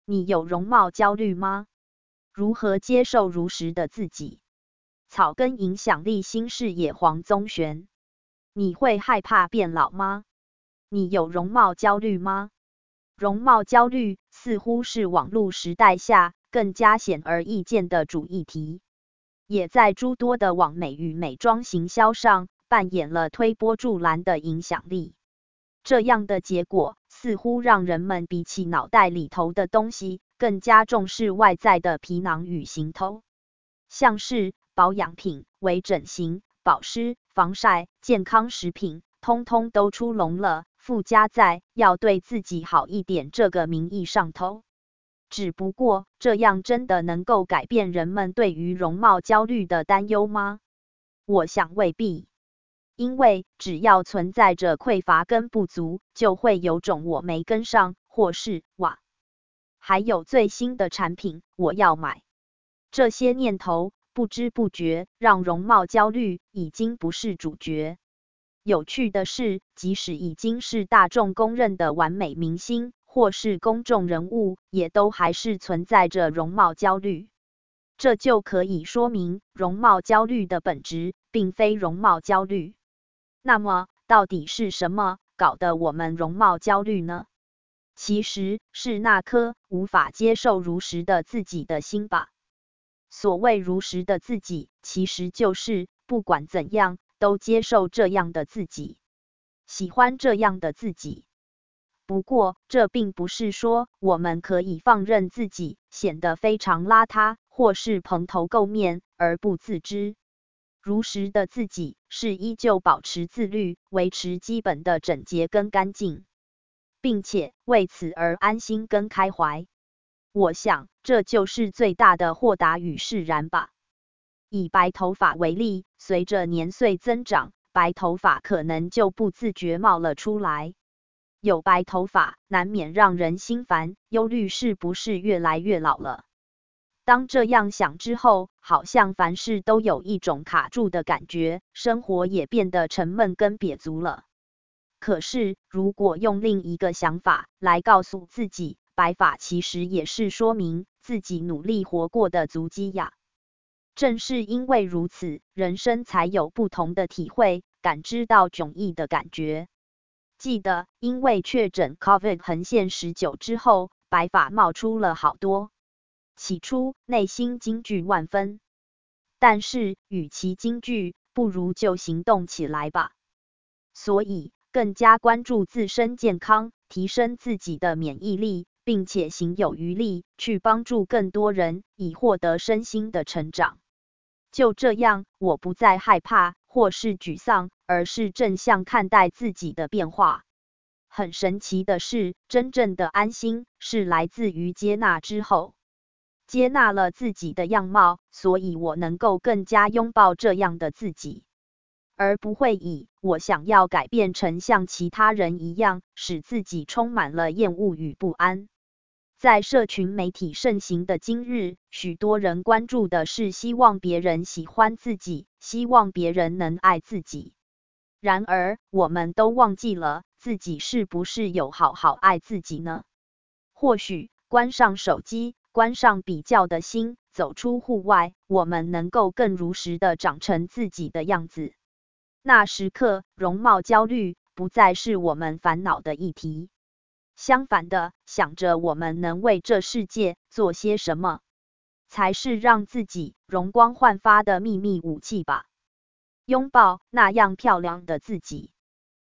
你有容貌焦虑吗？如何接受如实的自己？草根影响力新视野黄宗璇。你会害怕变老吗？你有容貌焦虑吗？容貌焦虑似乎是网络时代下更加显而易见的主议题，也在诸多的网美与美妆行销上扮演了推波助澜的影响力。这样的结果似乎让人们比起脑袋里头的东西，更加重视外在的皮囊与行头，像是保养品、微整形、保湿、防晒、健康食品，通通都出笼了，附加在要对自己好一点这个名义上头。只不过，这样真的能够改变人们对于容貌焦虑的担忧吗？我想未必。因为只要存在着匮乏跟不足，就会有种我没跟上，或是哇，还有最新的产品我要买。这些念头不知不觉让容貌焦虑已经不是主角。有趣的是，即使已经是大众公认的完美明星或是公众人物，也都还是存在着容貌焦虑。这就可以说明，容貌焦虑的本质并非容貌焦虑。那么，到底是什么搞得我们容貌焦虑呢？其实是那颗无法接受如实的自己的心吧。所谓如实的自己，其实就是不管怎样都接受这样的自己，喜欢这样的自己。不过，这并不是说我们可以放任自己显得非常邋遢，或是蓬头垢面而不自知。如实的自己是依旧保持自律，维持基本的整洁跟干净，并且为此而安心跟开怀。我想，这就是最大的豁达与释然吧。以白头发为例，随着年岁增长，白头发可能就不自觉冒了出来。有白头发，难免让人心烦，忧虑是不是越来越老了。当这样想之后，好像凡事都有一种卡住的感觉，生活也变得沉闷跟瘪足了。可是，如果用另一个想法来告诉自己，白发其实也是说明自己努力活过的足迹呀。正是因为如此，人生才有不同的体会，感知到迥异的感觉。记得，因为确诊 COVID 横线19之后，白发冒出了好多。起初内心惊惧万分，但是与其惊惧，不如就行动起来吧。所以更加关注自身健康，提升自己的免疫力，并且行有余力去帮助更多人，以获得身心的成长。就这样，我不再害怕或是沮丧，而是正向看待自己的变化。很神奇的是，真正的安心是来自于接纳之后。接纳了自己的样貌，所以我能够更加拥抱这样的自己，而不会以我想要改变成像其他人一样，使自己充满了厌恶与不安。在社群媒体盛行的今日，许多人关注的是希望别人喜欢自己，希望别人能爱自己。然而，我们都忘记了自己是不是有好好爱自己呢？或许关上手机，关上比较的心，走出户外，我们能够更如实的长成自己的样子。那时刻，容貌焦虑不再是我们烦恼的议题。相反的，想着我们能为这世界做些什么，才是让自己容光焕发的秘密武器吧。拥抱那样漂亮的自己。